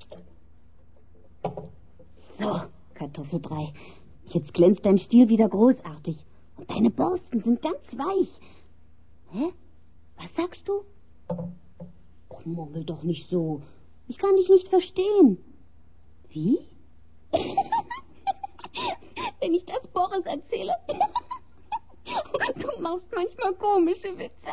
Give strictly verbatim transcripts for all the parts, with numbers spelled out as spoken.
So, Kartoffelbrei. Jetzt glänzt dein Stiel wieder großartig. Und deine Borsten sind ganz weich. Hä? Was sagst du? Oh, murmel doch nicht so. Ich kann dich nicht verstehen. Wie? Wenn ich das Boris erzähle. Du machst manchmal komische Witze.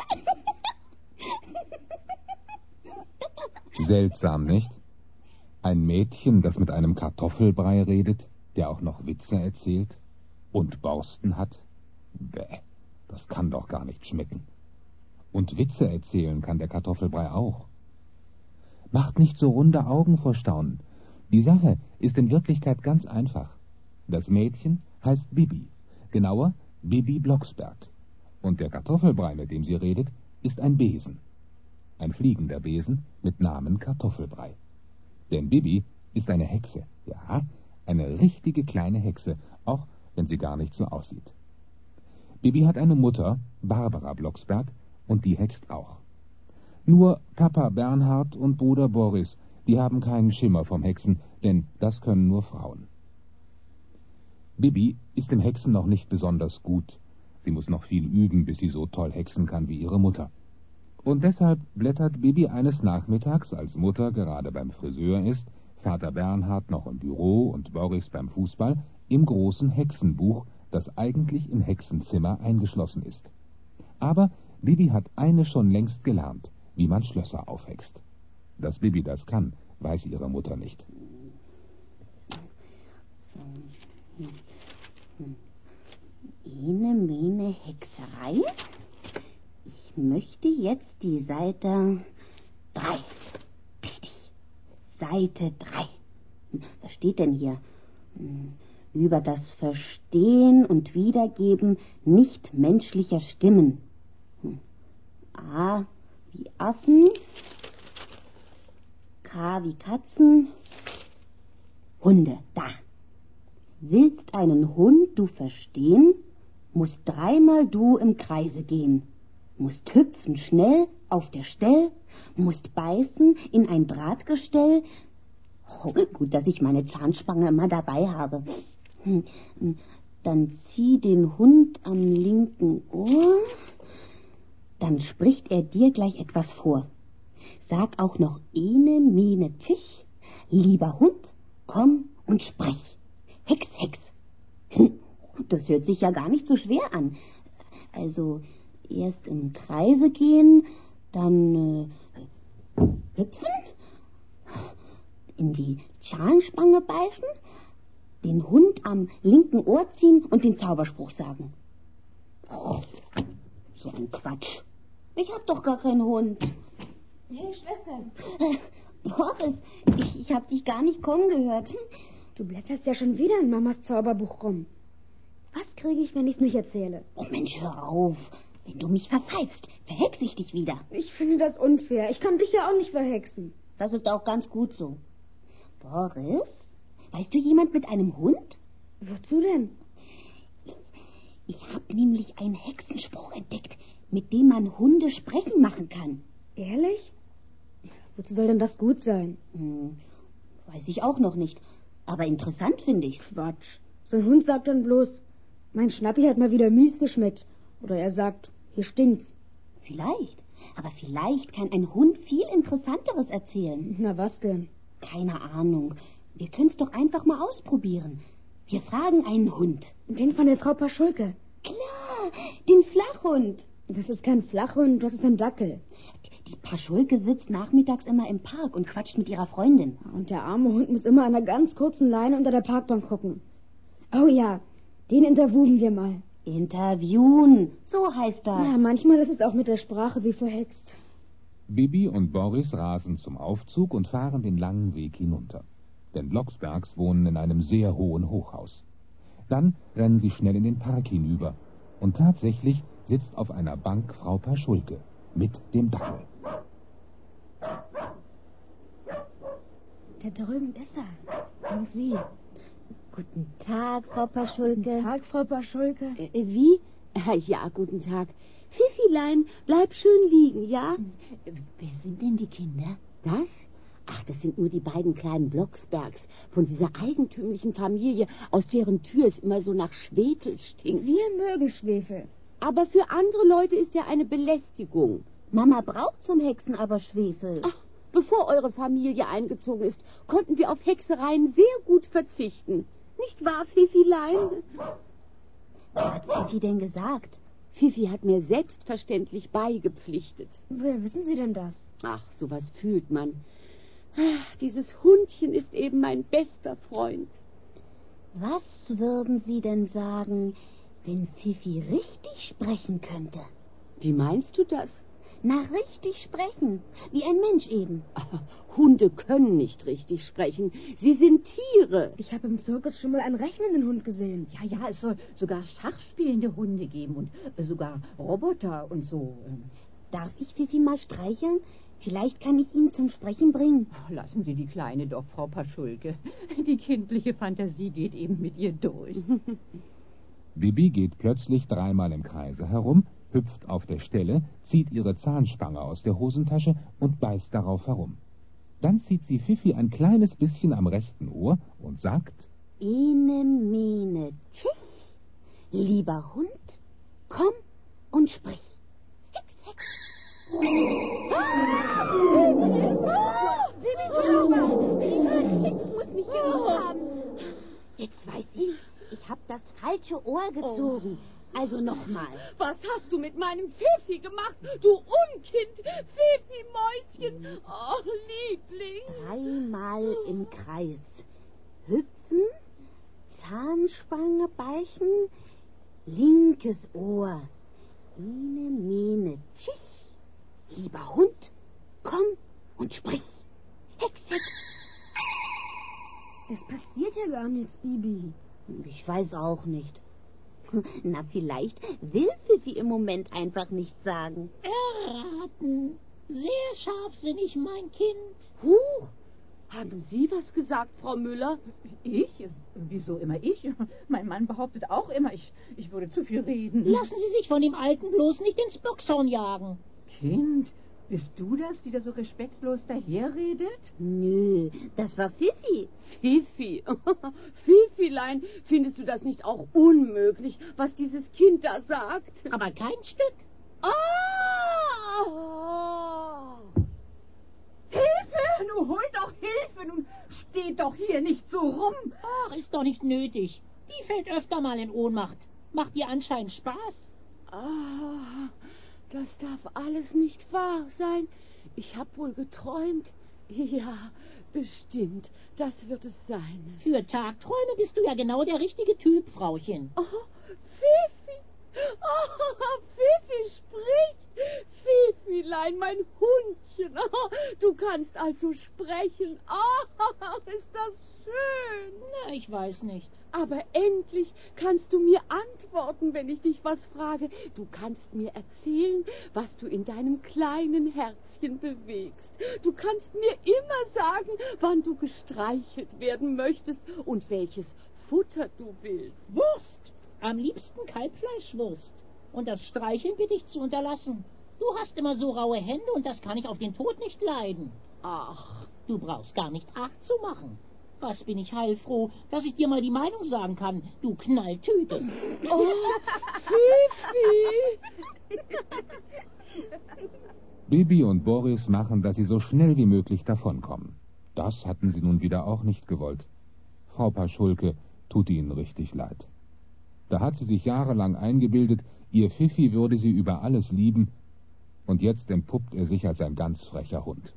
Seltsam, nicht? Ein Mädchen, das mit einem Kartoffelbrei redet, der auch noch Witze erzählt und Borsten hat? Bäh, das kann doch gar nicht schmecken. Und Witze erzählen kann der Kartoffelbrei auch. Macht nicht so runde Augen vor Staunen. Die Sache ist in Wirklichkeit ganz einfach. Das Mädchen heißt Bibi, genauer Bibi Blocksberg. Und der Kartoffelbrei, mit dem sie redet, ist ein Besen. Ein fliegender Besen mit Namen Kartoffelbrei. Denn Bibi ist eine Hexe, ja, eine richtige kleine Hexe, auch wenn sie gar nicht so aussieht. Bibi hat eine Mutter, Barbara Blocksberg, und die hext auch. Nur Papa Bernhard und Bruder Boris, die haben keinen Schimmer vom Hexen, denn das können nur Frauen. Bibi ist im Hexen noch nicht besonders gut. Sie muss noch viel üben, bis sie so toll hexen kann wie ihre Mutter. Und deshalb blättert Bibi eines Nachmittags, als Mutter gerade beim Friseur ist, Vater Bernhard noch im Büro und Boris beim Fußball, im großen Hexenbuch, das eigentlich im Hexenzimmer eingeschlossen ist. Aber Bibi hat eines schon längst gelernt, wie man Schlösser aufhext. Dass Bibi das kann, weiß ihre Mutter nicht. Ene, mene, Hexerei. Ich möchte jetzt die Seite drei. Richtig. Seite drei. Was steht denn hier? Über das Verstehen und Wiedergeben nicht menschlicher Stimmen. A wie Affen. K wie Katzen. Hunde, da. Willst einen Hund du verstehen, musst dreimal du im Kreise gehen. Musst hüpfen schnell auf der Stell, musst beißen in ein Drahtgestell. Oh, gut, dass ich meine Zahnspange immer dabei habe. Dann zieh den Hund am linken Ohr. Dann spricht er dir gleich etwas vor. Sag auch noch ene, mene, tich. Lieber Hund, komm und sprich. Hex, Hex. Das hört sich ja gar nicht so schwer an. Also erst im Kreise gehen, dann äh, hüpfen, in die Zahnspange beißen, den Hund am linken Ohr ziehen und den Zauberspruch sagen. Oh, so ein Quatsch. Ich hab doch gar keinen Hund. Hey, Schwester. Äh, Boris, ich, ich hab dich gar nicht kommen gehört. Du blätterst ja schon wieder in Mamas Zauberbuch rum. Was kriege ich, wenn ich's nicht erzähle? Oh Mensch, hör auf. Wenn du mich verpfeifst, verhexe ich dich wieder. Ich finde das unfair. Ich kann dich ja auch nicht verhexen. Das ist auch ganz gut so. Boris, weißt du jemand mit einem Hund? Wozu denn? Ich, ich habe nämlich einen Hexenspruch entdeckt, mit dem man Hunde sprechen machen kann. Ehrlich? Wozu soll denn das gut sein? Hm, weiß ich auch noch nicht. Aber interessant finde ich's. Quatsch. So ein Hund sagt dann bloß, mein Schnappi hat mal wieder mies geschmeckt. Oder er sagt, hier stinkt's. Vielleicht. Aber vielleicht kann ein Hund viel Interessanteres erzählen. Na, was denn? Keine Ahnung. Wir können's doch einfach mal ausprobieren. Wir fragen einen Hund. Den von der Frau Paschulke. Klar, den Flachhund. Das ist kein Flachhund, das ist ein Dackel. Die Paschulke sitzt nachmittags immer im Park und quatscht mit ihrer Freundin. Und der arme Hund muss immer an einer ganz kurzen Leine unter der Parkbank gucken. Oh ja, den interviewen wir mal. Interviewen, so heißt das. Ja, manchmal ist es auch mit der Sprache wie verhext. Bibi und Boris rasen zum Aufzug und fahren den langen Weg hinunter. Denn Blocksbergs wohnen in einem sehr hohen Hochhaus. Dann rennen sie schnell in den Park hinüber. Und tatsächlich sitzt auf einer Bank Frau Paschulke mit dem Dackel. Da drüben ist er. Und sie. Guten Tag, Frau Paschulke. Guten Tag, Frau Paschulke. Äh, wie? Ja, guten Tag. Fifilein, bleib schön liegen, ja? Wer sind denn die Kinder? Das? Ach, das sind nur die beiden kleinen Blocksbergs von dieser eigentümlichen Familie, aus deren Tür es immer so nach Schwefel stinkt. Wir mögen Schwefel. Aber für andere Leute ist er eine Belästigung. Mama braucht zum Hexen aber Schwefel. Ach, bevor eure Familie eingezogen ist, konnten wir auf Hexereien sehr gut verzichten. Nicht wahr, Fifilein? Was hat Fifi denn gesagt? Fifi hat mir selbstverständlich beigepflichtet. Woher wissen Sie denn das? Ach, sowas fühlt man. Ach, dieses Hundchen ist eben mein bester Freund. Was würden Sie denn sagen, wenn Fifi richtig sprechen könnte? Wie meinst du das? Na, richtig sprechen. Wie ein Mensch eben. Ach, Hunde können nicht richtig sprechen. Sie sind Tiere. Ich habe im Zirkus schon mal einen rechnenden Hund gesehen. Ja, ja, es soll sogar schachspielende Hunde geben und äh, sogar Roboter und so. Darf ich Fifi mal streicheln? Vielleicht kann ich ihn zum Sprechen bringen. Ach, lassen Sie die Kleine doch, Frau Paschulke. Die kindliche Fantasie geht eben mit ihr durch. Bibi geht plötzlich dreimal im Kreise herum, hüpft auf der Stelle, zieht ihre Zahnspange aus der Hosentasche und beißt darauf herum. Dann zieht sie Fifi ein kleines bisschen am rechten Ohr und sagt: Ene, mene, tich, lieber Hund, komm und sprich. Hex, Hex. Ah! Bibi, tu doch was! Ich muss mich geirrt haben. Jetzt weiß ich, ich habe das falsche Ohr gezogen. Also nochmal. Was hast du mit meinem Fifi gemacht, du Unkind? Fifi-Mäuschen, oh, Liebling. Dreimal im Kreis. Hüpfen, Zahnspange beißen, linkes Ohr. Ene, mene, tschich. Lieber Hund, komm und sprich. Hex, Hex. Es passiert ja gar nichts, Bibi. Ich weiß auch nicht. Na, vielleicht will Fifi im Moment einfach nichts sagen. Erraten. Sehr scharfsinnig, mein Kind. Huch, haben Sie was gesagt, Frau Müller? Ich? Wieso immer ich? Mein Mann behauptet auch immer, ich, ich würde zu viel reden. Lassen Sie sich von dem Alten bloß nicht ins Boxhorn jagen. Kind, bist du das, die da so respektlos daherredet? Nö, das war Fifi. Fifi, Fifilein, findest du das nicht auch unmöglich, was dieses Kind da sagt? Aber kein Stück. Ah! Hilfe! Nun hol doch Hilfe! Nun steht doch hier nicht so rum! Ach, ist doch nicht nötig. Die fällt öfter mal in Ohnmacht. Macht ihr anscheinend Spaß? Ah, das darf alles nicht wahr sein. Ich hab wohl geträumt. Ja, bestimmt. Das wird es sein. Für Tagträume bist du ja genau der richtige Typ, Frauchen. Oh, Fifi. Oh, Fifi spricht. Fifilein, mein Hundchen. Oh, du kannst also sprechen. Oh, ist das schön. Na, ich weiß nicht. Aber endlich kannst du mir antworten, wenn ich dich was frage. Du kannst mir erzählen, was du in deinem kleinen Herzchen bewegst. Du kannst mir immer sagen, wann du gestreichelt werden möchtest und welches Futter du willst. Wurst. Am liebsten Kalbfleischwurst. Und das Streicheln bitte ich zu unterlassen. Du hast immer so raue Hände und das kann ich auf den Tod nicht leiden. Ach, du brauchst gar nicht Acht zu machen. Was bin ich heilfroh, dass ich dir mal die Meinung sagen kann, du Knalltüte. Oh, Fifi! Bibi und Boris machen, dass sie so schnell wie möglich davonkommen. Das hatten sie nun wieder auch nicht gewollt. Frau Paschulke tut ihnen richtig leid. Da hat sie sich jahrelang eingebildet, ihr Fifi würde sie über alles lieben, und jetzt entpuppt er sich als ein ganz frecher Hund.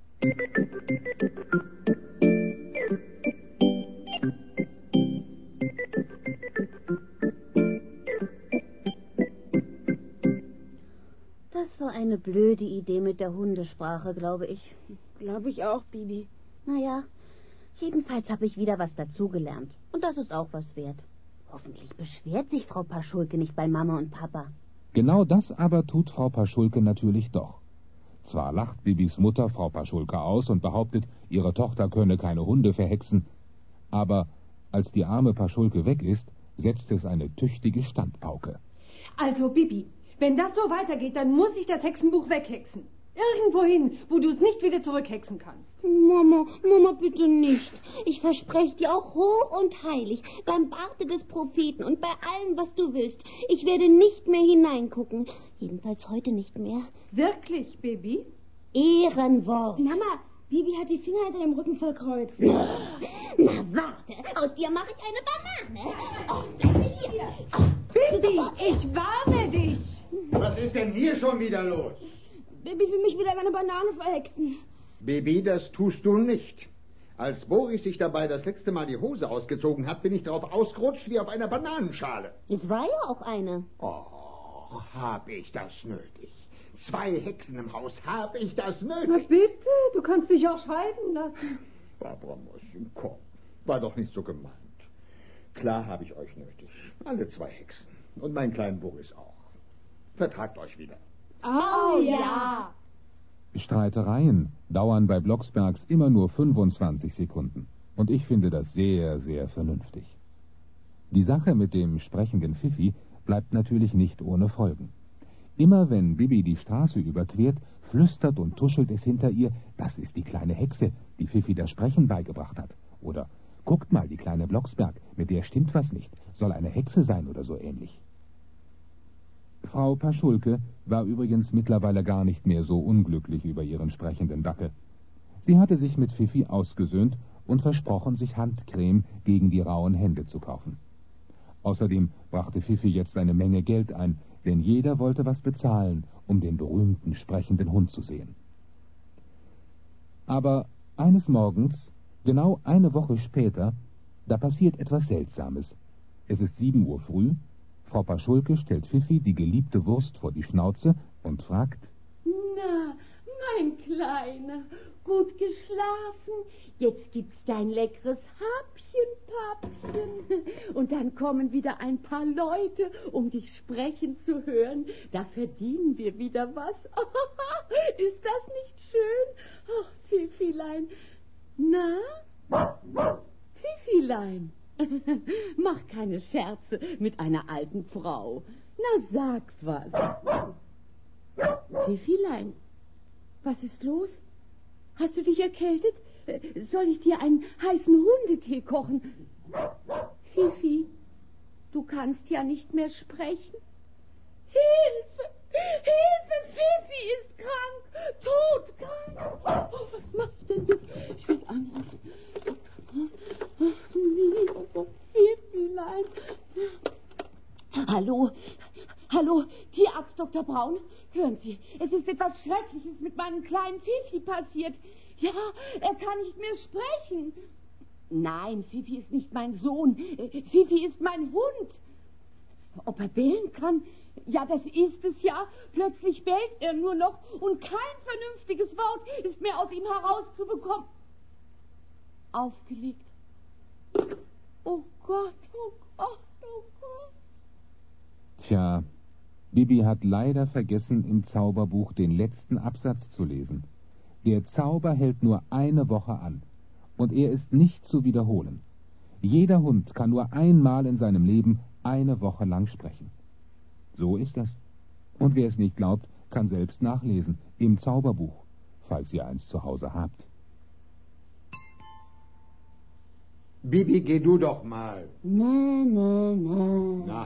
Das war eine blöde Idee mit der Hundesprache, glaube ich. Glaube ich auch, Bibi. Naja, jedenfalls habe ich wieder was dazugelernt. Und das ist auch was wert. Hoffentlich beschwert sich Frau Paschulke nicht bei Mama und Papa. Genau das aber tut Frau Paschulke natürlich doch. Zwar lacht Bibis Mutter Frau Paschulke aus und behauptet, ihre Tochter könne keine Hunde verhexen, aber als die arme Paschulke weg ist, setzt es eine tüchtige Standpauke. Also, Bibi, wenn das so weitergeht, dann muss ich das Hexenbuch weghexen. Irgendwohin, wo du es nicht wieder zurückhexen kannst. Mama, Mama, bitte nicht. Ich verspreche dir auch hoch und heilig, beim Barte des Propheten und bei allem, was du willst, ich werde nicht mehr hineingucken. Jedenfalls heute nicht mehr. Wirklich, Baby? Ehrenwort. Mama, Bibi hat die Finger hinter dem Rücken verkreuzt. Na, na warte, aus dir mache ich eine Banane. Oh, bleib hier. Oh, Bibi, ich warne dich. Was ist denn hier schon wieder los? Bibi will mich wieder in eine Banane verhexen. Baby, das tust du nicht. Als Boris sich dabei das letzte Mal die Hose ausgezogen hat, bin ich darauf ausgerutscht wie auf einer Bananenschale. Es war ja auch eine. Oh, hab ich das nötig. Zwei Hexen im Haus, hab ich das Na nötig. bitte, du kannst dich auch scheiden lassen. Barbara Mäuschen, komm, war doch nicht so gemeint. Klar habe ich euch nötig. Alle zwei Hexen. Und meinen kleinen Boris auch. Vertragt euch wieder. Oh ja. Streitereien dauern bei Blocksbergs immer nur fünfundzwanzig Sekunden. Und ich finde das sehr, sehr vernünftig. Die Sache mit dem sprechenden Pfiffi bleibt natürlich nicht ohne Folgen. Immer wenn Bibi die Straße überquert, flüstert und tuschelt es hinter ihr, das ist die kleine Hexe, die Pfiffi das Sprechen beigebracht hat. Oder, guckt mal, die kleine Blocksberg, mit der stimmt was nicht, soll eine Hexe sein oder so ähnlich. Frau Paschulke war übrigens mittlerweile gar nicht mehr so unglücklich über ihren sprechenden Dackel. Sie hatte sich mit Pfiffi ausgesöhnt und versprochen, sich Handcreme gegen die rauen Hände zu kaufen. Außerdem brachte Pfiffi jetzt eine Menge Geld ein, denn jeder wollte was bezahlen, um den berühmten sprechenden Hund zu sehen. Aber eines Morgens, genau eine Woche später, da passiert etwas Seltsames. Es ist sieben Uhr früh, Frau Paschulke stellt Pfiffi die geliebte Wurst vor die Schnauze und fragt: Na, mein Kleiner, gut geschlafen? Jetzt gibt's dein leckeres Häppchen, Pappchen. Und dann kommen wieder ein paar Leute, um dich sprechen zu hören. Da verdienen wir wieder was. Ist das nicht schön? Ach, Pfiffilein. Na? Pfiffilein. Mach keine Scherze mit einer alten Frau. Na, sag was. Pfiffilein, was ist los? Hast du dich erkältet? Soll ich dir einen heißen Hundetee kochen? Fifi, du kannst ja nicht mehr sprechen. Hilfe! Hilfe! Fifi ist krank! Todkrank! Oh, was mach ich denn jetzt? Ich will anrufen. Oh, Fifilein. Hallo? Hallo, Tierarzt Doktor Braun? Hören Sie, es ist etwas Schreckliches mit meinem kleinen Fifi passiert. Ja, er kann nicht mehr sprechen. Nein, Fifi ist nicht mein Sohn. Fifi ist mein Hund. Ob er bellen kann? Ja, das ist es ja. Plötzlich bellt er nur noch und kein vernünftiges Wort ist mehr aus ihm herauszubekommen. Aufgelegt. Oh Gott, oh Gott, oh Gott. Tja, Bibi hat leider vergessen, im Zauberbuch den letzten Absatz zu lesen. Der Zauber hält nur eine Woche an und er ist nicht zu wiederholen. Jeder Hund kann nur einmal in seinem Leben eine Woche lang sprechen. So ist das. Und wer es nicht glaubt, kann selbst nachlesen im Zauberbuch, falls ihr eins zu Hause habt. Bibi, geh du doch mal. Na, na, na. Na,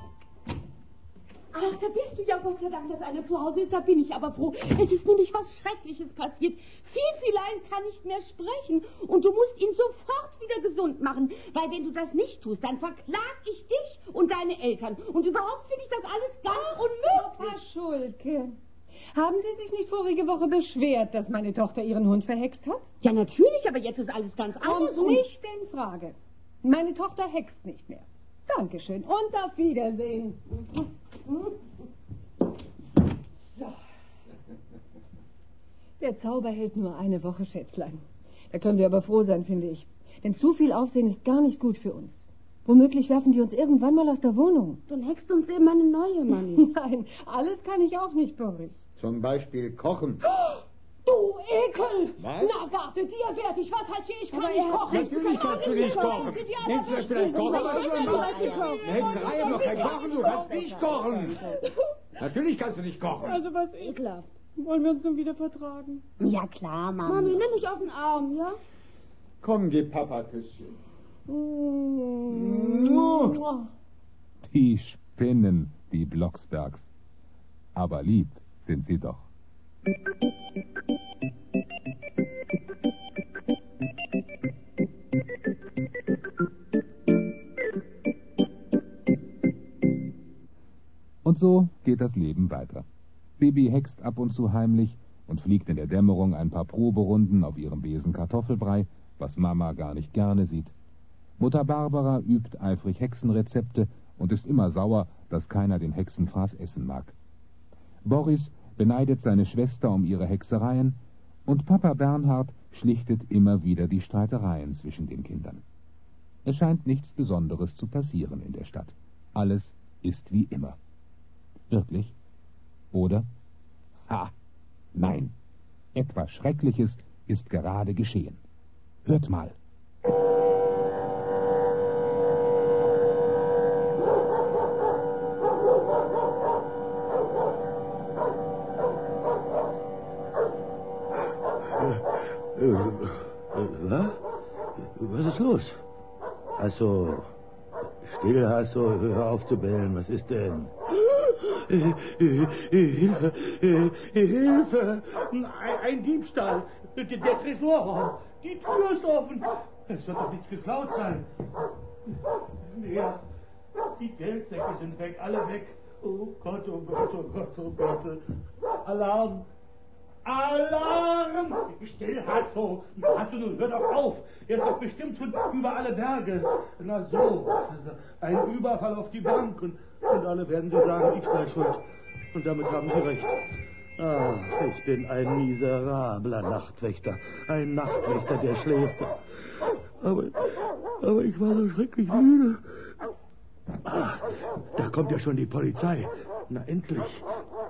Ach, da bist du ja, Gott sei Dank, dass einer zu Hause ist, da bin ich aber froh. Es ist nämlich was Schreckliches passiert. Fifilein kann nicht mehr sprechen und du musst ihn sofort wieder gesund machen, weil wenn du das nicht tust, dann verklag ich dich und deine Eltern. Und überhaupt finde ich das alles ganz unmöglich. Paschulke, haben Sie sich nicht vorige Woche beschwert, dass meine Tochter ihren Hund verhext hat? Ja, natürlich, aber jetzt ist alles ganz anders. Kommt nicht in Frage. Meine Tochter hext nicht mehr. Dankeschön und auf Wiedersehen. So. Der Zauber hält nur eine Woche, Schätzlein. Da können wir aber froh sein, finde ich. Denn zu viel Aufsehen ist gar nicht gut für uns. Womöglich werfen die uns irgendwann mal aus der Wohnung. Dann hext uns eben eine neue, Manni. Nein, alles kann ich auch nicht, Boris. zum Beispiel kochen. Du Ekel! Was? Na, warte, dir werde ich. Was heißt hier, ich kann Aber nicht er hat- kochen? Natürlich kannst du nicht kochen. Nennst du das vielleicht kochen? Ich weiß nicht, was du kochst. Hexerei ist doch kein Kochen, du kannst nicht kochen. Natürlich kannst du nicht kochen. Also was Ekelhaft. Wollen wir uns nun wieder vertragen? Ja klar, Mami. Mami, nimm mich auf den Arm, ja? Komm, gib Papa ein Küsschen. Die spinnen, die Blocksbergs. Aber lieb sind sie doch. Und so geht das Leben weiter. Bibi hext ab und zu heimlich und fliegt in der Dämmerung ein paar Proberunden auf ihrem Besen Kartoffelbrei, was Mama gar nicht gerne sieht. Mutter Barbara übt eifrig Hexenrezepte und ist immer sauer, dass keiner den Hexenfraß essen mag. Boris beneidet seine Schwester um ihre Hexereien und Papa Bernhard schlichtet immer wieder die Streitereien zwischen den Kindern. Es scheint nichts Besonderes zu passieren in der Stadt. Alles ist wie immer. Wirklich? Oder? Ha! Nein! Etwas Schreckliches ist gerade geschehen. Hört mal. Äh, äh, was? Was ist los? Also, still, Hasso, hör auf zu bellen. Was ist denn? Äh, äh, äh, Hilfe! Äh, Hilfe! Ein, ein Diebstahl. Der, der Tresorraum. Die Tür ist offen. Es wird doch nichts geklaut sein. Ja, die Geldsäcke sind weg, alle weg. Oh Gott, oh Gott, oh Gott, oh Gott. Alarm! Alarm! Still, Hasso! Hasso, nun hör doch auf! Er ist doch bestimmt schon über alle Berge. Na so, ein Überfall auf die Bank und, und alle werden sie sagen, ich sei schuld. Und damit haben sie recht. Ach, ich bin ein miserabler Nachtwächter. Ein Nachtwächter, der schläft. Aber, aber ich war so schrecklich müde. Ah, da kommt ja schon die Polizei. Na, endlich.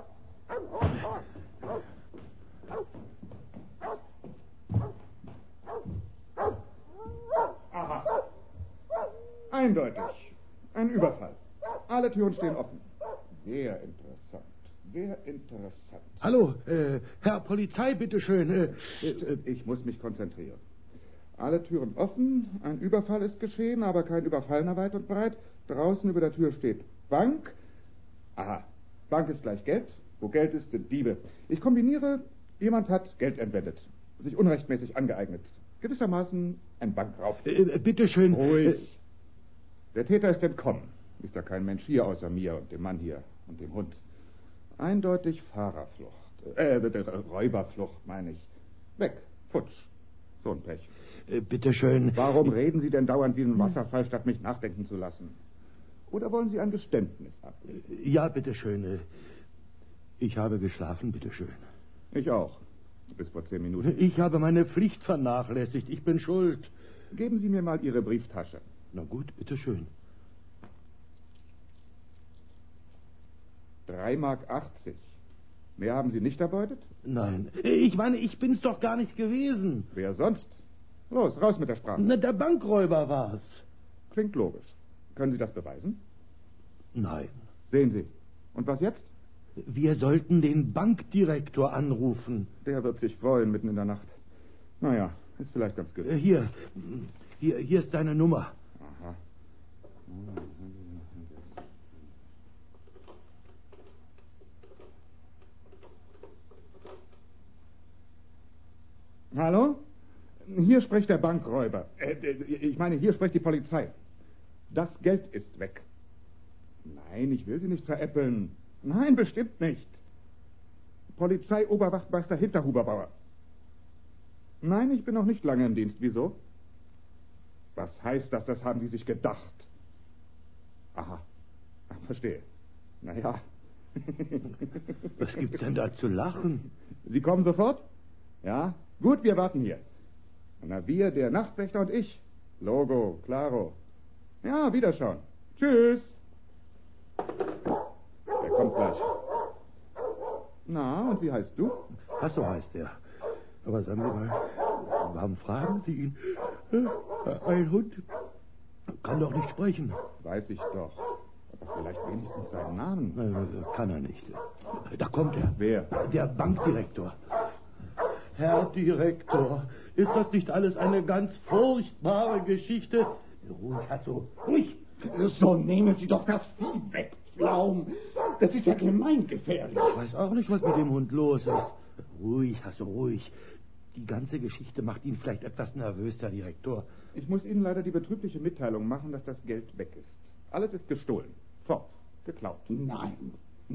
Aha. Eindeutig. Ein Überfall. Alle Türen stehen offen. Sehr interessant. Sehr interessant. Hallo, äh, Herr Polizei, bitteschön. Äh, äh, ich muss mich konzentrieren. Alle Türen offen, ein Überfall ist geschehen, aber kein Überfallner weit und breit. Draußen über der Tür steht Bank. Aha, Bank ist gleich Geld. Wo Geld ist, sind Diebe. Ich kombiniere, jemand hat Geld entwendet, sich unrechtmäßig angeeignet. Gewissermaßen ein Bankraub. Äh, bitteschön. Ruhig. Der Täter ist entkommen. Ist da kein Mensch hier außer mir und dem Mann hier und dem Hund. Eindeutig Fahrerflucht. Äh, Räuberflucht, meine ich. Weg, futsch. So ein Pech. Äh, bitteschön. Warum reden Sie denn dauernd wie ein Wasserfall, statt mich nachdenken zu lassen? Oder wollen Sie ein Geständnis ablegen? Ja, bitteschön. Ich habe geschlafen, bitteschön. Ich auch. Bis vor zehn Minuten. Ich habe meine Pflicht vernachlässigt. Ich bin schuld. Geben Sie mir mal Ihre Brieftasche. Na gut, bitteschön. Drei Mark achtzig. Mehr haben Sie nicht erbeutet? Nein. Ich meine, ich bin's doch gar nicht gewesen. Wer sonst? Los, raus mit der Sprache. Na, der Bankräuber war's. Klingt logisch. Können Sie das beweisen? Nein. Sehen Sie. Und was jetzt? Wir sollten den Bankdirektor anrufen. Der wird sich freuen mitten in der Nacht. Naja, ist vielleicht ganz günstig. Äh, Hier, hier, hier ist seine Nummer. Aha. Hallo? Hier spricht der Bankräuber. Äh, ich meine, hier spricht die Polizei. Das Geld ist weg. Nein, ich will Sie nicht veräppeln. Nein, bestimmt nicht. Polizei-Oberwachtmeister Hinterhuberbauer. Nein, ich bin noch nicht lange im Dienst. Wieso? Was heißt das? Das haben Sie sich gedacht. Aha. Ach, verstehe. Naja. Was gibt's denn da zu lachen? Sie kommen sofort? Ja? Gut, wir warten hier. Na, wir, der Nachtwächter und ich. Logo, claro. Ja, wiederschauen. Tschüss. Er kommt gleich. Na, und wie heißt du? Hasso heißt er. Aber sagen Sie mal, warum fragen Sie ihn? Ein Hund kann doch nicht sprechen. Weiß ich doch. Aber vielleicht wenigstens seinen Namen. Äh, kann er nicht. Da kommt er. Wer? Der Bankdirektor. Herr Direktor, ist das nicht alles eine ganz furchtbare Geschichte? Ruhig, Hasso, ruhig. So nehmen Sie doch das Vieh weg, Pflaum. Das ist ja gemeingefährlich. Ich weiß auch nicht, was mit dem Hund los ist. Ruhig, Hasso, ruhig. Die ganze Geschichte macht ihn vielleicht etwas nervös, Herr Direktor. Ich muss Ihnen leider die betrübliche Mitteilung machen, dass das Geld weg ist. Alles ist gestohlen. Fort. Geklaut. Nein,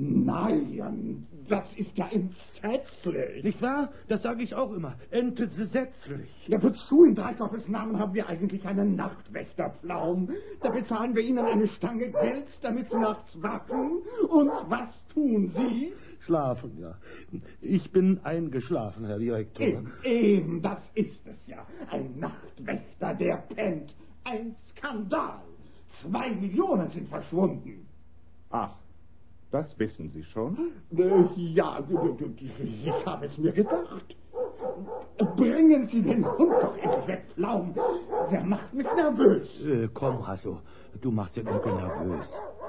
nein, das ist ja entsetzlich. Nicht wahr? Das sage ich auch immer. Entsetzlich. Ja, wozu in drei Gottes Namen haben wir eigentlich einen Nachtwächter, Pflaum? Da bezahlen wir ihnen eine Stange Geld, damit sie nachts wachen. Und was tun sie? Schlafen, ja. Ich bin eingeschlafen, Herr Direktor. Eben, eben, das ist es ja. Ein Nachtwächter, der pennt. Ein Skandal. Zwei Millionen sind verschwunden. Ach, das wissen Sie schon? Äh, ja, ich habe es mir gedacht. Bringen Sie den Hund doch endlich weg, Pflaum. Der macht mich nervös. Äh, komm, Hasso, du machst den Onkel nervös.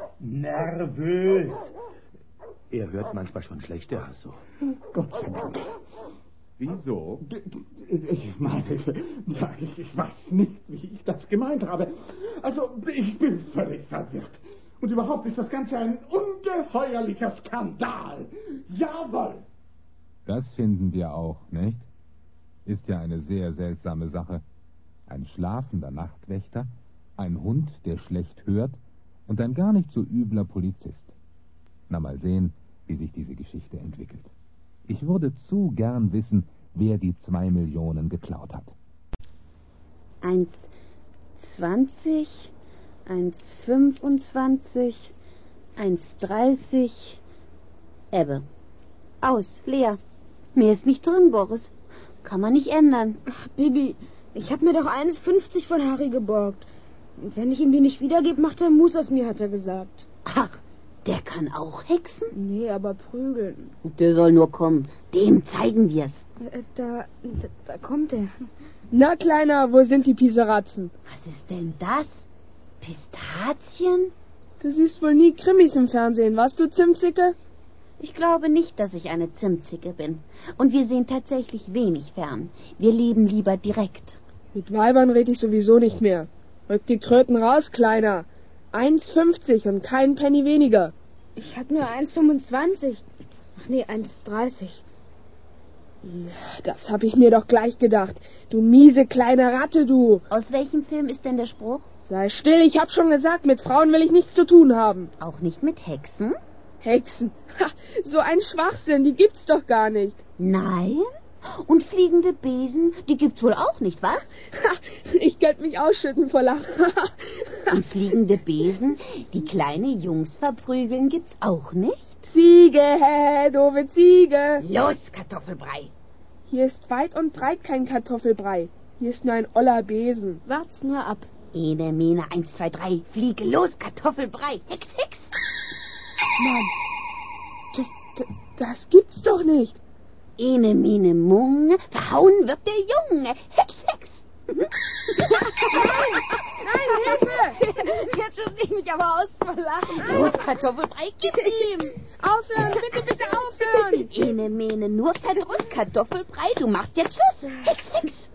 Nervös? Er hört manchmal schon schlecht, der Hasso. Gott sei Dank. Wieso? Ich meine, ja, ich, ich weiß nicht, wie ich das gemeint habe. Also, ich bin völlig verwirrt. Und überhaupt ist das Ganze ein ungeheuerlicher Skandal. Jawohl. Das finden wir auch, nicht? Ist ja eine sehr seltsame Sache. Ein schlafender Nachtwächter, ein Hund, der schlecht hört und ein gar nicht so übler Polizist. Na, mal sehen, wie sich diese Geschichte entwickelt. Ich würde zu gern wissen, wer die zwei Millionen geklaut hat. Eins zwanzig, eins fünfundzwanzig, eins dreißig. Ebbe. Aus, leer. Mehr ist nicht drin, Boris. Kann man nicht ändern. Ach, Bibi, ich habe mir doch eins fünfzig von Harry geborgt. Und wenn ich ihm die nicht wiedergebe, macht er Mus aus mir, hat er gesagt. Ach, der kann auch hexen? Nee, aber prügeln. Der soll nur kommen. Dem zeigen wir's. Äh, Da, da, da kommt er. Na, Kleiner, wo sind die Piseratzen? Was ist denn das? Pistazien? Du siehst wohl nie Krimis im Fernsehen, was, du Zimtzicke? Ich glaube nicht, dass ich eine Zimtzicke bin. Und wir sehen tatsächlich wenig fern. Wir leben lieber direkt. Mit Weibern red ich sowieso nicht mehr. Rück die Kröten raus, Kleiner. eins fünfzig und kein Penny weniger. Ich hab nur eins fünfundzwanzig. Ach nee, eins dreißig. Das hab ich mir doch gleich gedacht. Du miese kleine Ratte, du. Aus welchem Film ist denn der Spruch? Sei still, ich hab schon gesagt, mit Frauen will ich nichts zu tun haben. Auch nicht mit Hexen? Hexen? Ha, so ein Schwachsinn, die gibt's doch gar nicht. Nein? Und fliegende Besen, die gibt's wohl auch nicht, was? Ha, ich könnte mich ausschütten vor Lachen. Und fliegende Besen, die kleine Jungs verprügeln, gibt's auch nicht? Ziege, hä, doofe Ziege. Los, Kartoffelbrei. Hier ist weit und breit kein Kartoffelbrei. Hier ist nur ein oller Besen. Wart's nur ab. Ene, Mene, eins, zwei, drei. Fliege los, Kartoffelbrei. Hex, Hex. Mann, das, das, das gibt's doch nicht. Ene, Mene, Mung. Verhauen wird der Junge. Hex, Hex. Nein, Hilfe! Jetzt muss ich mich aber aus vor Lachen. Los, Kartoffelbrei, gib's ihm. Aufhören, bitte, bitte aufhören. Ene, Mene, nur Verdruss, Kartoffelbrei. Du machst jetzt Schluss. Hex, Hex.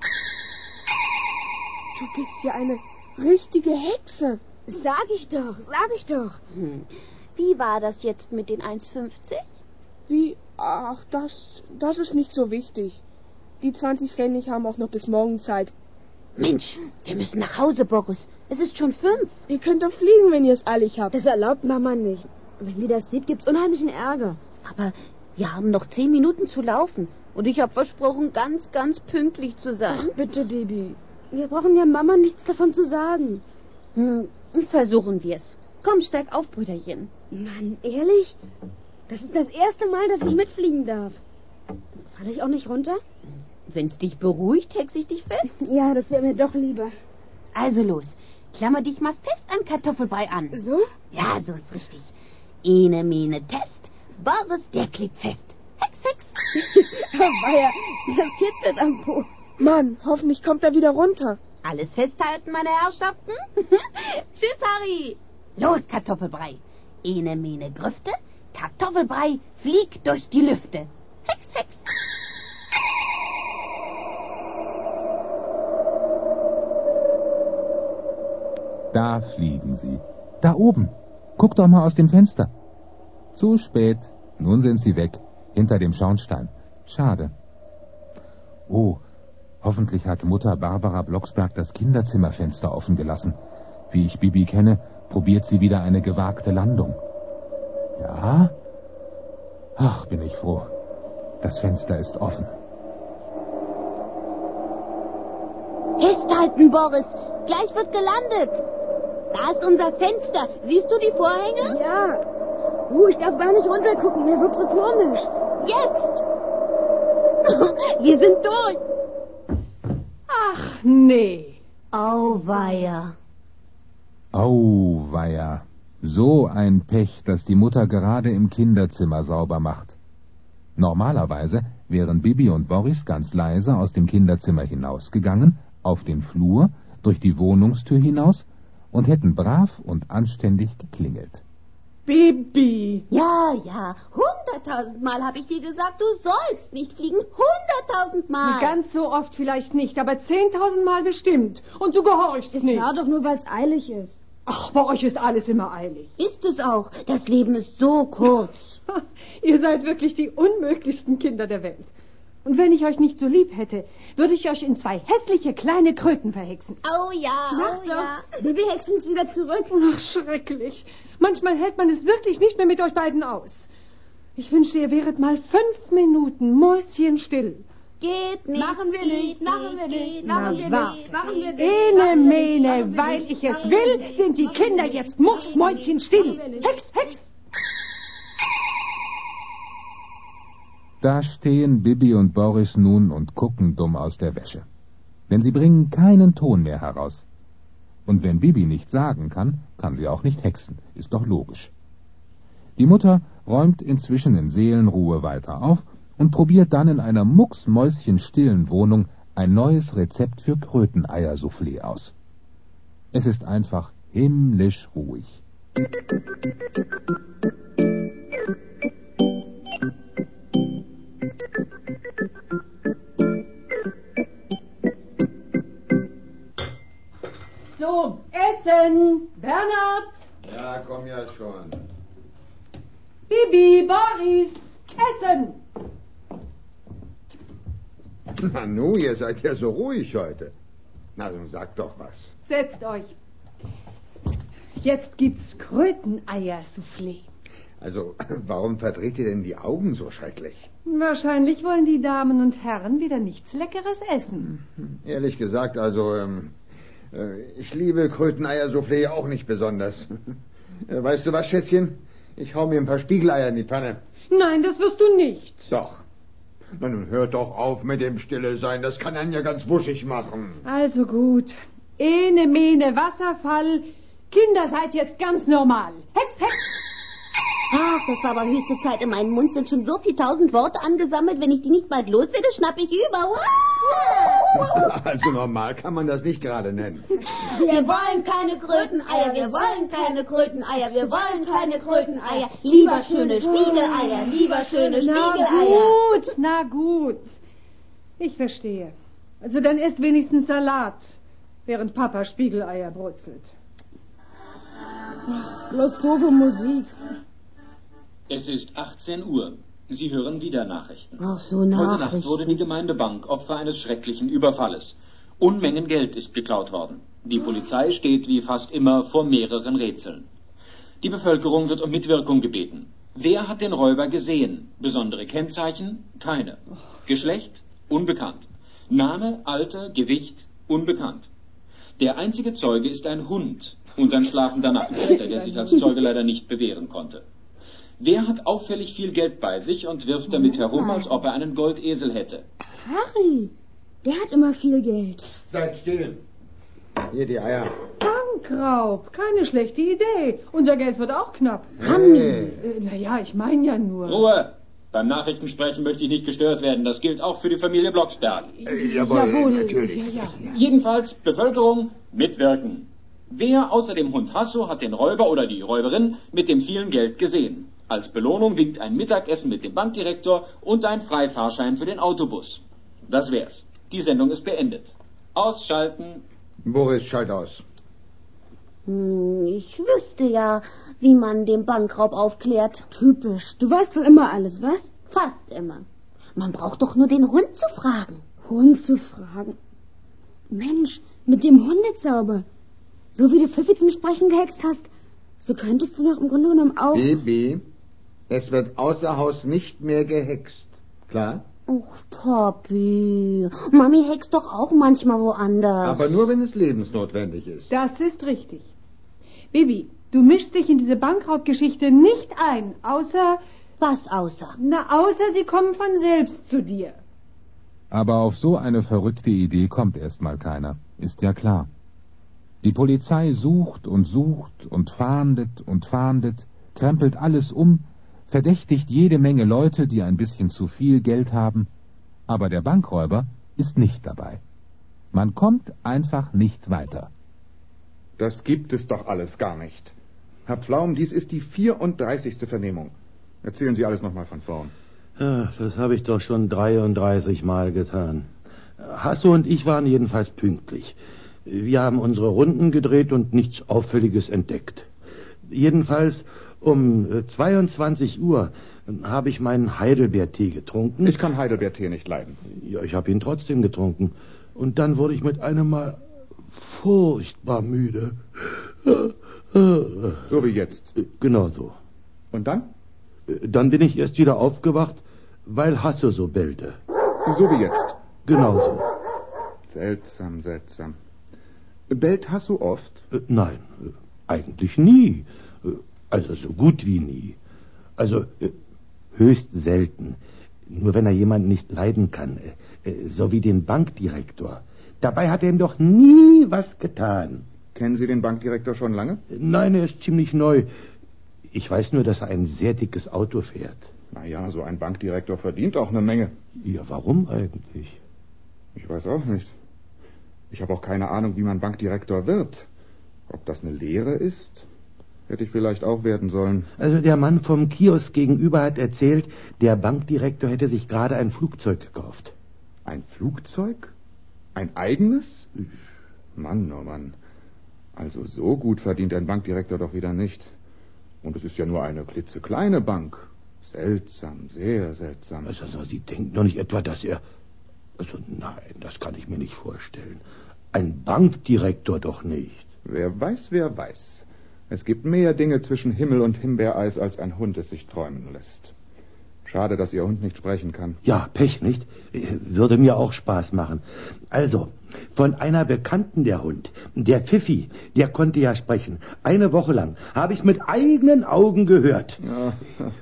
Du bist ja eine richtige Hexe. Sag ich doch, sag ich doch. Hm. Wie war das jetzt mit den eins fünfzig? Wie? Ach, das, das ist nicht so wichtig. Die zwanzig Pfennig haben auch noch bis morgen Zeit. Mensch, wir müssen nach Hause, Boris. Es ist schon fünf. Ihr könnt doch fliegen, wenn ihr es eilig habt. Das erlaubt Mama nicht. Wenn die das sieht, gibt's unheimlichen Ärger. Aber wir haben noch zehn Minuten zu laufen. Und ich habe versprochen, ganz, ganz pünktlich zu sein. Ach, bitte, Baby. Wir brauchen ja Mama nichts davon zu sagen. Hm, versuchen wir's. Komm, steig auf, Brüderchen. Mann, ehrlich? Das ist das erste Mal, dass ich mitfliegen darf. Falle ich auch nicht runter? Wenn's dich beruhigt, hex ich dich fest. Ja, das wäre mir doch lieber. Also los, klammer dich mal fest an Kartoffelbrei an. So? Ja, so ist richtig. Ene, Mene, Test. Boris, der klebt fest. Hex, Hex. Weia, das kitzelt am Po. Mann, hoffentlich kommt er wieder runter. Alles festhalten, meine Herrschaften. Tschüss, Harry. Los, Kartoffelbrei. Ene, mene, Grüfte. Kartoffelbrei fliegt durch die Lüfte. Hex, Hex. Da fliegen sie. Da oben. Guck doch mal aus dem Fenster. Zu spät. Nun sind sie weg. Hinter dem Schornstein. Schade. Oh, hoffentlich hat Mutter Barbara Blocksberg das Kinderzimmerfenster offen gelassen. Wie ich Bibi kenne, probiert sie wieder eine gewagte Landung. Ja? Ach, bin ich froh. Das Fenster ist offen. Festhalten, Boris. Gleich wird gelandet. Da ist unser Fenster. Siehst du die Vorhänge? Ja. Oh, ich darf gar nicht runtergucken. Mir wird so komisch. Jetzt! Wir sind durch. Ach, nee. Auweia. Auweia. So ein Pech, dass die Mutter gerade im Kinderzimmer sauber macht. Normalerweise wären Bibi und Boris ganz leise aus dem Kinderzimmer hinausgegangen, auf den Flur, durch die Wohnungstür hinaus und hätten brav und anständig geklingelt. Bibi! Ja, ja, hunderttausendmal habe ich dir gesagt, du sollst nicht fliegen. Hunderttausendmal. Ganz so oft vielleicht nicht, aber zehntausendmal bestimmt. Und du gehorchst Es nicht. war doch nur, weil es eilig ist. Ach, bei euch ist alles immer eilig. Ist es auch. Das Leben ist so kurz. Ihr seid wirklich die unmöglichsten Kinder der Welt. Und wenn ich euch nicht so lieb hätte, würde ich euch in zwei hässliche kleine Kröten verhexen. Oh ja, oh ja. Bibi hexen ist wieder zurück. Ach, schrecklich. Manchmal hält man es wirklich nicht mehr mit euch beiden aus. Ich wünschte, ihr wäret mal fünf Minuten mäuschenstill. Geht nicht. Machen wir nicht, machen wir nicht, machen wir nicht, machen wir nicht. Ene, mene, weil ich es will, sind die Kinder jetzt mucksmäuschenstill. Hex, Hex. Da stehen Bibi und Boris nun und gucken dumm aus der Wäsche. Denn sie bringen keinen Ton mehr heraus. Und wenn Bibi nicht sagen kann, kann sie auch nicht hexen. Ist doch logisch. Die Mutter räumt inzwischen in Seelenruhe weiter auf und probiert dann in einer mucksmäuschenstillen Wohnung ein neues Rezept für Kröteneiersoufflé aus. Es ist einfach himmlisch ruhig. So, Essen. Bernhard. Ja, komm ja schon. Bibi, Boris. Essen. Nanu, ihr seid ja so ruhig heute. Na, nun sag doch was. Setzt euch. Jetzt gibt's Kröteneiersoufflé. Also, warum verdreht ihr denn die Augen so schrecklich? Wahrscheinlich wollen die Damen und Herren wieder nichts Leckeres essen. Ehrlich gesagt, also, ähm, äh, ich liebe Kröteneiersoufflé auch nicht besonders. Äh, weißt du was, Schätzchen? Ich hau mir ein paar Spiegeleier in die Pfanne. Nein, das wirst du nicht. Doch. Na nun, hört doch auf mit dem Stille sein. Das kann einen ja ganz wuschig machen. Also gut. Ene, mene, Wasserfall. Kinder, seid jetzt ganz normal. Hex, Hex. Ach, das war aber höchste Zeit. In meinem Mund sind schon so viel tausend Worte angesammelt. Wenn ich die nicht bald los werde, schnapp ich über. Also normal kann man das nicht gerade nennen. Wir wollen keine Kröteneier, wir wollen keine Kröteneier, wir wollen keine Kröteneier. Lieber schöne Spiegeleier, lieber schöne Spiegeleier. Na gut, na gut. Ich verstehe. Also dann esst wenigstens Salat, während Papa Spiegeleier brutzelt. Ach, bloß doofe Musik. Es ist achtzehn Uhr. Sie hören wieder Nachrichten. Ach so, Heute Nachrichten. Nacht wurde die Gemeindebank Opfer eines schrecklichen Überfalles. Unmengen Geld ist geklaut worden. Die Polizei steht wie fast immer vor mehreren Rätseln. Die Bevölkerung wird um Mitwirkung gebeten. Wer hat den Räuber gesehen? Besondere Kennzeichen? Keine. Geschlecht? Unbekannt. Name, Alter, Gewicht? Unbekannt. Der einzige Zeuge ist ein Hund und ein schlafender Nachtwächter, der sich als Zeuge leider nicht bewähren konnte. Wer hat auffällig viel Geld bei sich und wirft damit herum, als ob er einen Goldesel hätte? Harry, der hat immer viel Geld. Seid still. Hier die Eier. Bankraub, keine schlechte Idee. Unser Geld wird auch knapp. Hey. Äh, naja, ich meine ja nur. Ruhe! Beim Nachrichtensprechen möchte ich nicht gestört werden. Das gilt auch für die Familie Blocksberg. Äh, jawohl, Jawohl, natürlich. Ja, ja. Jedenfalls, Bevölkerung, mitwirken. Wer außer dem Hund Hasso hat den Räuber oder die Räuberin mit dem vielen Geld gesehen? Als Belohnung winkt ein Mittagessen mit dem Bankdirektor und ein Freifahrschein für den Autobus. Das wär's. Die Sendung ist beendet. Ausschalten. Boris, schalt aus. Hm, ich wüsste ja, wie man den Bankraub aufklärt. Typisch. Du weißt wohl immer alles, was? Fast immer. Man braucht doch nur den Hund zu fragen. Hund zu fragen? Mensch, mit dem Hundezauber. So wie du Pfiffi zum Sprechen gehext hast, so könntest du doch im Grunde genommen auch... Baby, es wird außer Haus nicht mehr gehext. Klar? Och, Papi, Mami hext doch auch manchmal woanders. Aber nur, wenn es lebensnotwendig ist. Das ist richtig. Bibi, du mischst dich in diese Bankraubgeschichte nicht ein, außer... Was außer? Na, außer sie kommen von selbst zu dir. Aber auf so eine verrückte Idee kommt erstmal keiner, ist ja klar. Die Polizei sucht und sucht und fahndet und fahndet, krempelt alles um, verdächtigt jede Menge Leute, die ein bisschen zu viel Geld haben, aber der Bankräuber ist nicht dabei. Man kommt einfach nicht weiter. Das gibt es doch alles gar nicht. Herr Pflaum, dies ist die vierunddreißigste Vernehmung. Erzählen Sie alles nochmal von vorn. Ja, das habe ich doch schon dreiunddreißig Mal getan. Hasso und ich waren jedenfalls pünktlich. Wir haben unsere Runden gedreht und nichts Auffälliges entdeckt. Jedenfalls um zweiundzwanzig Uhr habe ich meinen Heidelbeertee getrunken. Ich kann Heidelbeertee nicht leiden. Ja, ich habe ihn trotzdem getrunken. Und dann wurde ich mit einem Mal furchtbar müde. So wie jetzt? Genau so. Und dann? Dann bin ich erst wieder aufgewacht, weil Hasso so bellte. So wie jetzt? Genau so. Seltsam, seltsam. Bellt Hasso oft? Äh, nein, äh, eigentlich nie. Äh, also so gut wie nie. Also äh, höchst selten. Nur wenn er jemanden nicht leiden kann. Äh, äh, so wie den Bankdirektor. Dabei hat er ihm doch nie was getan. Kennen Sie den Bankdirektor schon lange? Äh, nein, er ist ziemlich neu. Ich weiß nur, dass er ein sehr dickes Auto fährt. Naja, so ein Bankdirektor verdient auch eine Menge. Ja, warum eigentlich? Ich weiß auch nicht. Ich habe auch keine Ahnung, wie man Bankdirektor wird. Ob das eine Lehre ist? Hätte ich vielleicht auch werden sollen. Also der Mann vom Kiosk gegenüber hat erzählt, der Bankdirektor hätte sich gerade ein Flugzeug gekauft. Ein Flugzeug? Ein eigenes? Mann, oh Mann. Also so gut verdient ein Bankdirektor doch wieder nicht. Und es ist ja nur eine klitzekleine Bank. Seltsam, sehr seltsam. Also, also Sie denken doch nicht etwa, dass er... Also nein, das kann ich mir nicht vorstellen. Ein Bankdirektor doch nicht. Wer weiß, wer weiß. Es gibt mehr Dinge zwischen Himmel und Himbeereis, als ein Hund es sich träumen lässt. Schade, dass Ihr Hund nicht sprechen kann. Ja, Pech, nicht? Würde mir auch Spaß machen. Also, von einer Bekannten der Hund, der Pfiffi, der konnte ja sprechen. Eine Woche lang habe ich mit eigenen Augen gehört. Ja,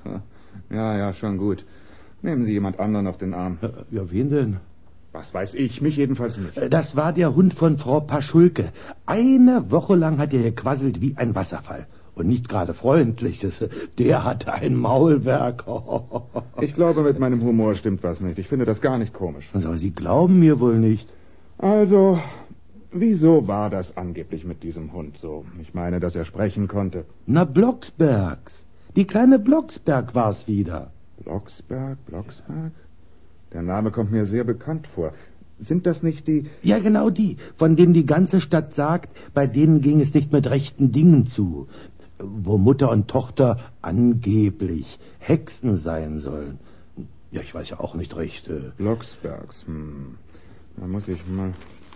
ja, ja, schon gut. Nehmen Sie jemand anderen auf den Arm. Ja, wen denn? Was weiß ich, mich jedenfalls nicht. Das war der Hund von Frau Paschulke. Eine Woche lang hat er gequasselt wie ein Wasserfall. Und nicht gerade freundliches. Der hatte ein Maulwerk. Ich glaube, mit meinem Humor stimmt was nicht. Ich finde das gar nicht komisch. Also, aber Sie glauben mir wohl nicht. Also, wieso war das angeblich mit diesem Hund so? Ich meine, dass er sprechen konnte. Na, Blocksbergs. Die kleine Blocksberg war's wieder. Blocksberg, Blocksberg? Der Name kommt mir sehr bekannt vor. Sind das nicht die... Ja, genau die, von denen die ganze Stadt sagt, bei denen ging es nicht mit rechten Dingen zu. Wo Mutter und Tochter angeblich Hexen sein sollen. Ja, ich weiß ja auch nicht recht. Äh... Blocksbergs, hm. Da muss ich mal...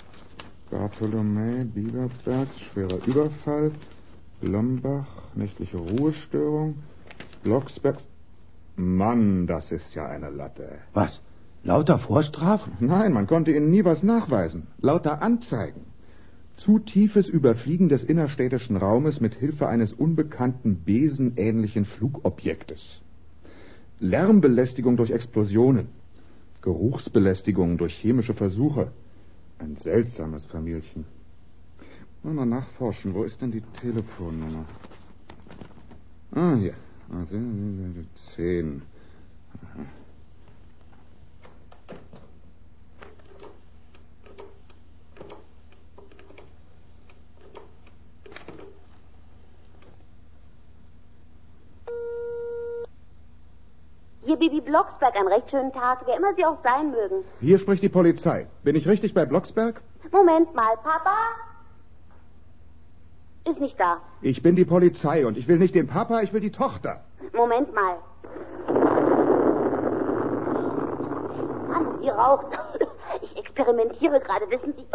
Bartholomä, Bieberbergs, schwerer Überfall, Lombach, nächtliche Ruhestörung, Blocksbergs... Mann, das ist ja eine Latte. Was? Lauter Vorstrafen? Nein, man konnte ihnen nie was nachweisen. Lauter Anzeigen. Zu tiefes Überfliegen des innerstädtischen Raumes mit Hilfe eines unbekannten besenähnlichen Flugobjektes. Lärmbelästigung durch Explosionen. Geruchsbelästigung durch chemische Versuche. Ein seltsames Familichen. Mal nachforschen, wo ist denn die Telefonnummer? Ah, hier. Zehn. Aha. Hier Bibi Blocksberg, einen recht schönen Tag, wer immer Sie auch sein mögen. Hier spricht die Polizei. Bin ich richtig bei Blocksberg? Moment mal, Papa? Ist nicht da. Ich bin die Polizei und ich will nicht den Papa, ich will die Tochter. Moment mal. Mann, sie raucht. Ich experimentiere gerade, wissen Sie.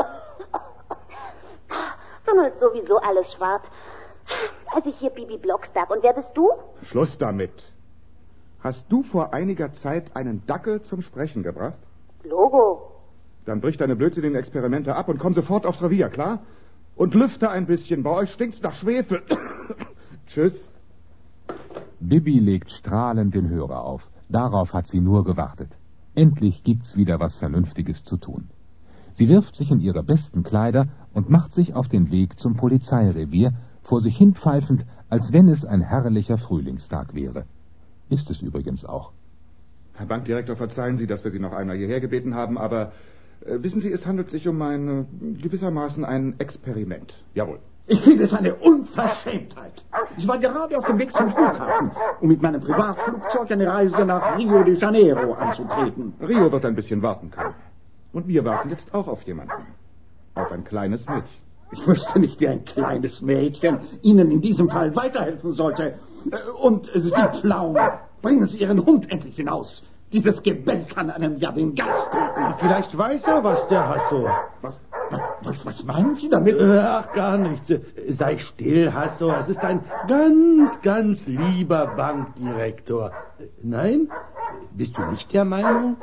So, nun ist sowieso alles schwarz. Also hier Bibi Blocksberg. Und wer bist du? Schluss damit. Hast du vor einiger Zeit einen Dackel zum Sprechen gebracht? Logo. Dann brich deine blödsinnigen Experimente ab und komm sofort aufs Revier, klar? Und lüfte ein bisschen. Bei euch stinkt's nach Schwefel. Tschüss. Bibi legt strahlend den Hörer auf. Darauf hat sie nur gewartet. Endlich gibt's wieder was Vernünftiges zu tun. Sie wirft sich in ihre besten Kleider und macht sich auf den Weg zum Polizeirevier, vor sich hinpfeifend, als wenn es ein herrlicher Frühlingstag wäre. Ist es übrigens auch. Herr Bankdirektor, verzeihen Sie, dass wir Sie noch einmal hierher gebeten haben, aber äh, wissen Sie, es handelt sich um ein äh, gewissermaßen ein Experiment. Jawohl. Ich finde es eine Unverschämtheit. Ich war gerade auf dem Weg zum Flughafen, um mit meinem Privatflugzeug eine Reise nach Rio de Janeiro anzutreten. Rio wird ein bisschen warten können. Und wir warten jetzt auch auf jemanden. Auf ein kleines Mädchen. Ich wüsste nicht, wie ein kleines Mädchen Ihnen in diesem Fall weiterhelfen sollte. Und Sie, Clown, bringen Sie Ihren Hund endlich hinaus. Dieses Gebell kann einem ja den Geist töten. Vielleicht weiß er was, der Hasso. Was, was, was meinen Sie damit? Ach, gar nichts. Sei still, Hasso. Es ist ein ganz, ganz lieber Bankdirektor. Nein? Bist du nicht der Meinung?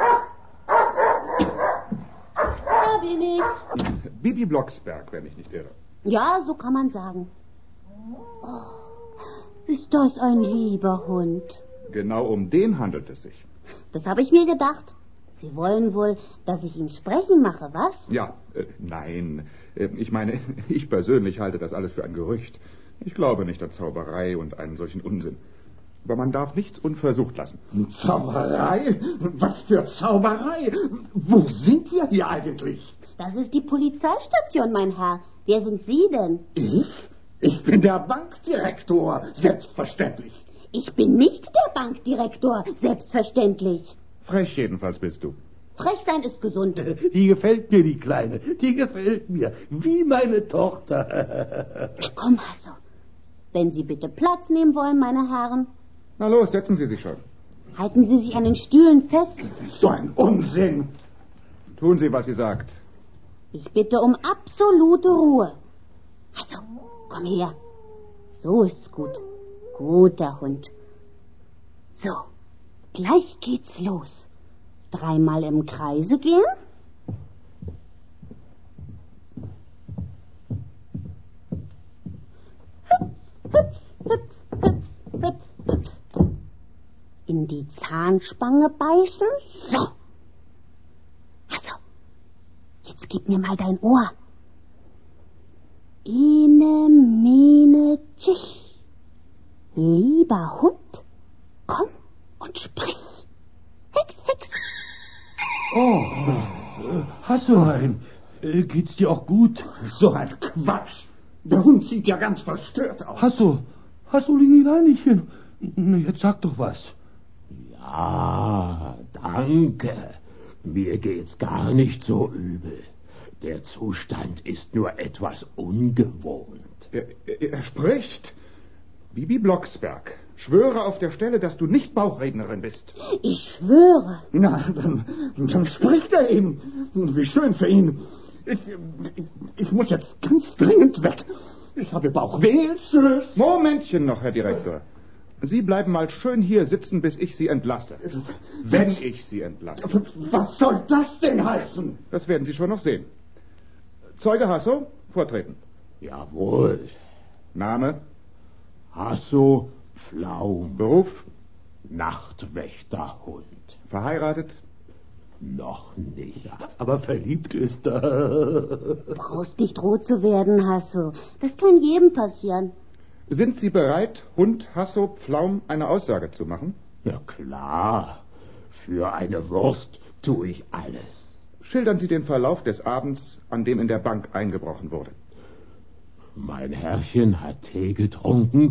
Da bin ich. Bibi Blocksberg, wenn ich nicht irre. Ja, so kann man sagen. Oh, ist das ein lieber Hund. Genau um den handelt es sich. Das habe ich mir gedacht. Sie wollen wohl, dass ich ihn sprechen mache, was? Ja, äh, nein. Äh, ich meine, ich persönlich halte das alles für ein Gerücht. Ich glaube nicht an Zauberei und einen solchen Unsinn. Aber man darf nichts unversucht lassen. Zauberei? Was für Zauberei? Wo sind wir hier eigentlich? Das ist die Polizeistation, mein Herr. Wer sind Sie denn? Ich? Ich bin der Bankdirektor, selbstverständlich. Ich bin nicht der Bankdirektor, selbstverständlich. Frech jedenfalls bist du. Frech sein ist gesund. Die gefällt mir, die Kleine. Die gefällt mir. Wie meine Tochter. Na komm, Hasso. Wenn Sie bitte Platz nehmen wollen, meine Herren. Na los, setzen Sie sich schon. Halten Sie sich an den Stühlen fest. So ein Unsinn. Tun Sie, was sie sagt. Ich bitte um absolute Ruhe. Hasso, komm her. So ist's gut. Guter Hund. So, gleich geht's los. Dreimal im Kreise gehen. Hüpf, hüpf, hüpf, hüpf, hüpf, hüpf. In die Zahnspange beißen. So. Also, jetzt gib mir mal dein Ohr. Ene, mene, tschich. Lieber Hund, komm und sprich. Hex, Hex. Oh, hast du einen? Geht's dir auch gut? So ein Quatsch. Der Hund sieht ja ganz verstört aus. Hast du, hast du Lingeleinchen? Jetzt sag doch was. Ja, danke. Mir geht's gar nicht so übel. Der Zustand ist nur etwas ungewohnt. Er, er, er spricht. Bibi Blocksberg, schwöre auf der Stelle, dass du nicht Bauchrednerin bist. Ich schwöre. Na, dann, dann spricht er eben. Wie schön für ihn. Ich, ich, ich muss jetzt ganz dringend weg. Ich habe Bauchweh. Tschüss. Momentchen noch, Herr Direktor. Sie bleiben mal schön hier sitzen, bis ich Sie entlasse. Wenn Was? ich Sie entlasse. Was soll das denn heißen? Das werden Sie schon noch sehen. Zeuge Hasso, vortreten. Jawohl. Name? Hasso Pflaum. Beruf? Nachtwächterhund. Verheiratet? Noch nicht. Aber verliebt ist er. Brauchst nicht rot zu werden, Hasso. Das kann jedem passieren. Sind Sie bereit, Hund Hasso Pflaum eine Aussage zu machen? Ja klar. Für eine Wurst tue ich alles. Schildern Sie den Verlauf des Abends, an dem in der Bank eingebrochen wurde. Mein Herrchen hat Tee getrunken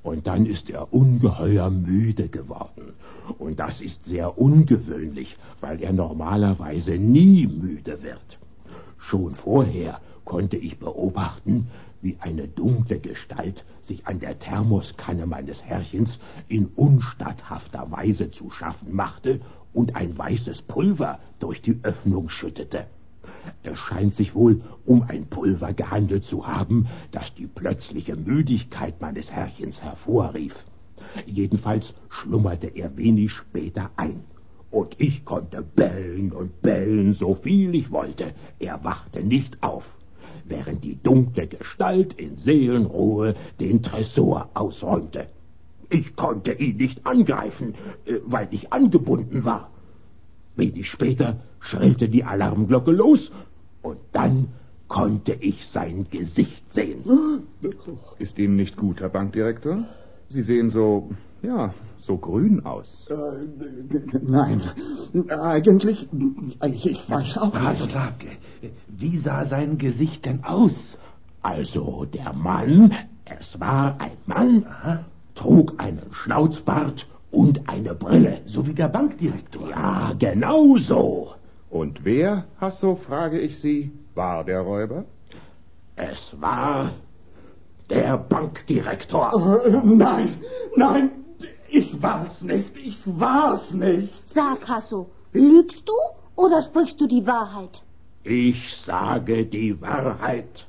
Und dann ist er ungeheuer müde geworden. Und das ist sehr ungewöhnlich, weil er normalerweise nie müde wird. Schon vorher konnte ich beobachten, wie eine dunkle Gestalt sich an der Thermoskanne meines Herrchens in unstatthafter Weise zu schaffen machte und ein weißes Pulver durch die Öffnung schüttete. Es scheint sich wohl um ein Pulver gehandelt zu haben, das die plötzliche Müdigkeit meines Herrchens hervorrief. Jedenfalls schlummerte er wenig später ein. Und ich konnte bellen und bellen, so viel ich wollte. Er wachte nicht auf, während die dunkle Gestalt in Seelenruhe den Tresor ausräumte. Ich konnte ihn nicht angreifen, weil ich angebunden war. Wenig später schrillte die Alarmglocke los und dann konnte ich sein Gesicht sehen. Ist Ihnen nicht gut, Herr Bankdirektor? Sie sehen so, ja, so grün aus. Äh, nein, eigentlich, ich weiß auch nicht. Also sag, wie sah sein Gesicht denn aus? Also der Mann, es war ein Mann, trug einen Schnauzbart und eine Brille. So wie der Bankdirektor. Ja, genau so. Und wer, Hasso, frage ich Sie, war der Räuber? Es war der Bankdirektor. Äh, nein, nein, ich war's nicht, ich war's nicht. Sag, Hasso, lügst du oder sprichst du die Wahrheit? Ich sage die Wahrheit.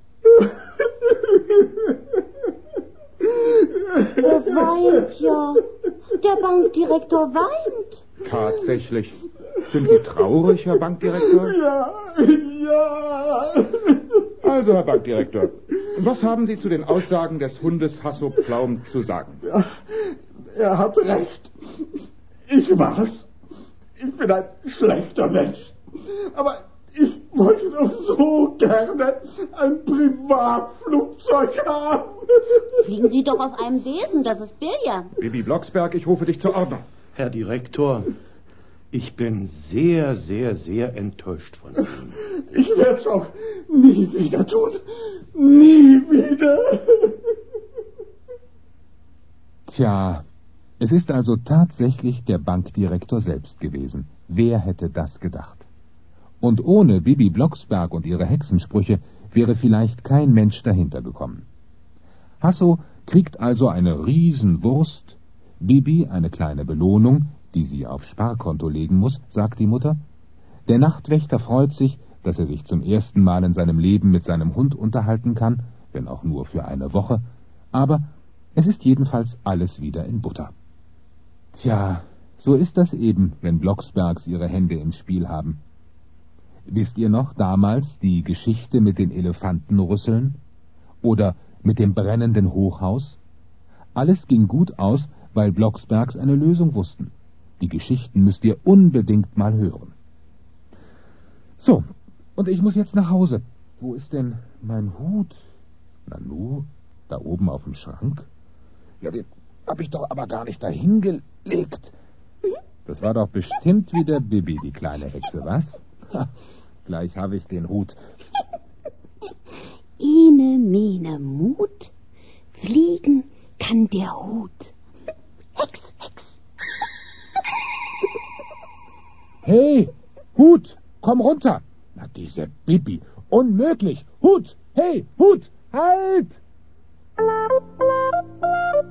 Er weint ja. Der Bankdirektor weint. Tatsächlich. Sind Sie traurig, Herr Bankdirektor? Ja, ja. Also, Herr Bankdirektor, was haben Sie zu den Aussagen des Hundes Hasso Pflaum zu sagen? Ja, er hat recht. Ich war's. Ich bin ein schlechter Mensch. Aber ich wollte doch so gerne ein Privatflugzeug haben. Fliegen Sie doch auf einem Besen, das ist Billard. Bibi Blocksberg, ich rufe dich zur Ordnung. Herr Direktor, ich bin sehr, sehr, sehr enttäuscht von Ihnen. Ich werde es auch nie wieder tun. Nie wieder. Tja, es ist also tatsächlich der Bankdirektor selbst gewesen. Wer hätte das gedacht? Und ohne Bibi Blocksberg und ihre Hexensprüche wäre vielleicht kein Mensch dahinter gekommen. Hasso kriegt also eine Riesenwurst, Bibi eine kleine Belohnung, die sie aufs Sparkonto legen muss, sagt die Mutter. Der Nachtwächter freut sich, dass er sich zum ersten Mal in seinem Leben mit seinem Hund unterhalten kann, wenn auch nur für eine Woche, aber es ist jedenfalls alles wieder in Butter. Tja, so ist das eben, wenn Blocksbergs ihre Hände im Spiel haben. Wisst ihr noch damals die Geschichte mit den Elefantenrüsseln? Oder mit dem brennenden Hochhaus? Alles ging gut aus, weil Blocksbergs eine Lösung wussten. Die Geschichten müsst ihr unbedingt mal hören. So, und ich muss jetzt nach Hause. Wo ist denn mein Hut? Nanu, da oben auf dem Schrank? Ja, den hab ich doch aber gar nicht dahin gelegt. Das war doch bestimmt wieder Bibi, die kleine Hexe, was? Ha, gleich habe ich den Hut. Ene, mene, Mut, fliegen kann der Hut. Hex, Hex. Hey, Hut, komm runter. Na, diese Bibi, unmöglich. Hut, hey, Hut, halt!